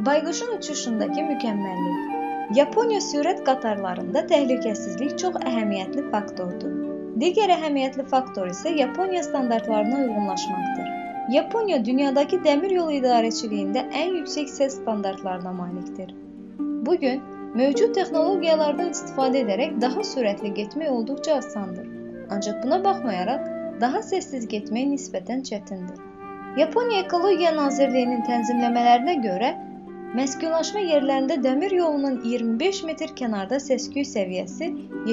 Bayquşun uçuşundakı mükəmməllik. Yaponiya sürət qatarlarında təhlükəsizlik çox əhəmiyyətli faktordur. Digər əhəmiyyətli faktor isə Yaponiya standartlarına uyğunlaşmaqdır. Yaponiya dünyadakı dəmir yolu idarəçiliyində ən yüksək səs standartlarına malikdir. Bugün mövcud texnologiyalardan istifadə edərək daha sürətli getmək olduqca asandır. Ancaq buna baxmayaraq daha səssiz getmək nisbətən çətindir. Yaponiya Ekologiya Nazirliyinin tənzimləmələrinə görə məskunlaşma yerlərində dəmir yolunun 25 metr kənarda səs-küy səviyyəsi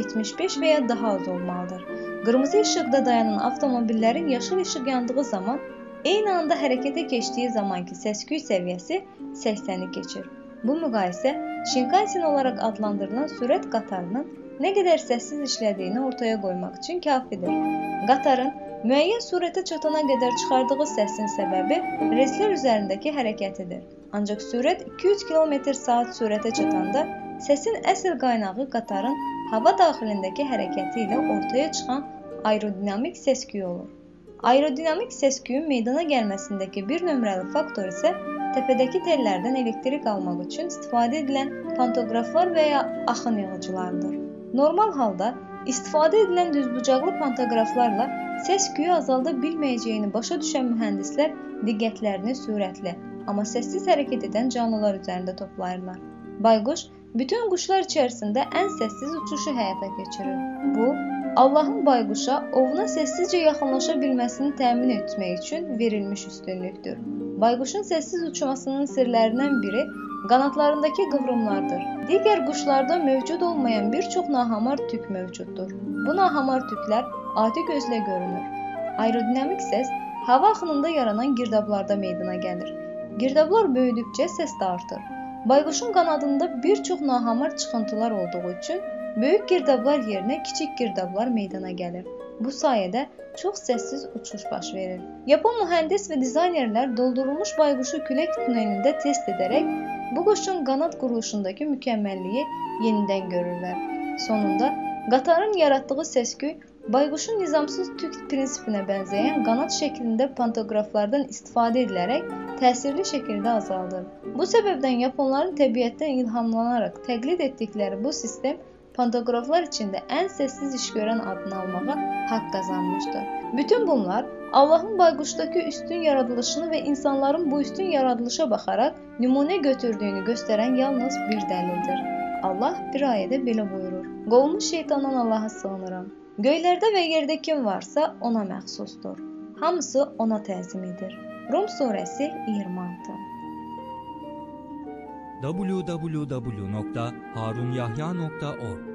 75 və ya daha az olmalıdır. Qırmızı işıqda dayanan avtomobillərin yaşıl işıq yandığı zaman eyni anda hərəkətə keçdiyi zamanki səs-küy səviyyəsi 80-i keçir. Bu müqayisə Shinkansen olaraq adlandırılan sürət qatarının nə qədər səssiz işlədiyini ortaya qoymaq üçün kafidir. Qatarın müəyyən sürətə çatana qədər çıxardığı səsin səbəbi relslər üzərindəki hərəkətidir. Ancaq sürət 200 km/saat sürətə çatanda səsin əsl qaynağı qatarın hava daxilindəki hərəkəti ilə ortaya çıxan aerodinamik səs-küy olur. Aerodinamik səs-küyün meydana gəlməsindəki bir nömrəli faktor isə təpədəki tellərdən elektrik almaq üçün istifadə edilən pantoqraflar və ya axın yığıcılardır. Normal halda istifadə edilən düzbucaqlı pantoqraflarla səs-küyü azalda bilməyəcəyini başa düşən mühəndislər diqqətlərini sürətli, amma səssiz hərəkət edən canlılar üzərində toplayırlar. Bayquş bütün quşlar içərisində ən səssiz uçuşu həyata keçirir. Bu, Allahın bayquşa ovuna səssizcə yaxınlaşa bilməsini təmin etmək üçün verilmiş üstünlükdür. Bayquşun səssiz uçmasının sirlərindən biri qanadlarındakı qıvrımlardır. Digər quşlarda mövcud olmayan bir çox nahamar tük mövcuddur. Bu nahamar tüklər adi gözlə görünür. Aerodinamik səs hava axınında yaranan girdablarda meydana gəlir. Girdablar böyüdükcə səs də artır. Bayquşun qanadında bir çox nahamar çıxıntılar olduğu üçün böyük girdablar yerinə kiçik girdablar meydana gəlir. Bu sayədə çox səssiz uçuş baş verir. Yapon mühəndis və dizaynerlər doldurulmuş bayquşu külək tunelində test edərək bu quşun qanad quruluşundakı mükəmməlliyi yenidən görürlər. Sonunda qatarın yaratdığı səs-küy bayquşun nizamsız tük prinsipinə bənzəyən qanad şəklində pantoqraflardan istifadə edilərək təsirli şəkildə azaldır. Bu səbəbdən Yaponların təbiətdən ilhamlanaraq təqlid etdikləri bu sistem pantoqraflar içində ən səssiz iş görən adını almağa haqq qazanmışdır. Bütün bunlar Allahın bayquşdakı üstün yaradılışını və insanların bu üstün yaradılışa baxaraq nümunə götürdüyünü göstərən yalnız bir dəlildir. Allah bir ayədə belə buyurur: "Qovmuş şeytandan Allaha sığınıram. Göylərdə və yerdə kim varsa ona məxsusdur. Hamısı ona təzim edir." Rum surəsi 26. www.harunyahya.org